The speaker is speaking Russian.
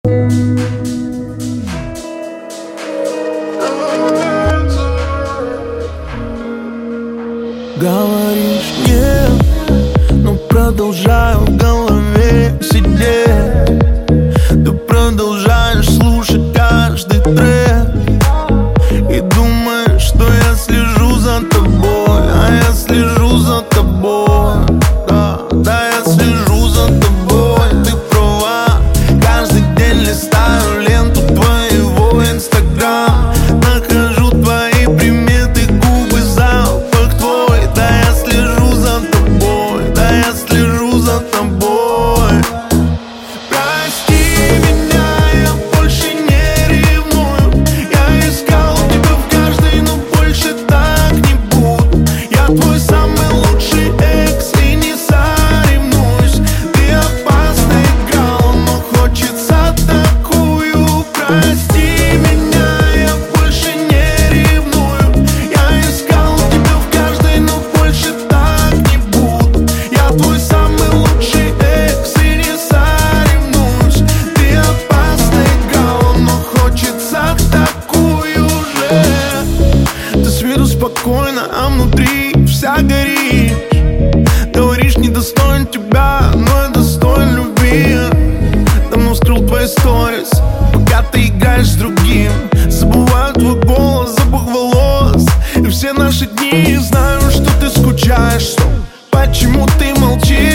Говоришь нет, но продолжаю в голове сидеть. Ты продолжаешь слушать каждый трек и думаешь, что я слежу за тобой. А я слежу за тобой. Да, я слежу за тобой. Ты права, каждый день листаю ленту твоего инстаграм. Нахожу твои приметы, губы, запах твой. Да, я слежу за тобой. Да, я слежу за тобой. Прости меня, я больше не ревную. Я искал тебя в каждой, но больше так не буду. Я твой самый лучший экс и не соревнуюсь. Ты опасно играл, но хочется такую. Прости меня, я больше не ревную. Я искал тебя в каждой, но больше так не буду. Я твой самый лучший экс и не соревнуюсь. Ты опасно играл, но хочется такую же. Ты с виду спокойно, а внутри вся горишь. Говоришь, недостоин тебя, но я достоин любви. Давно скрыл твои сторис, пока ты играешь с другим. Забываю твой голос, запах волос и все наши дни. Знаю, что ты скучаешь, что почему ты молчишь.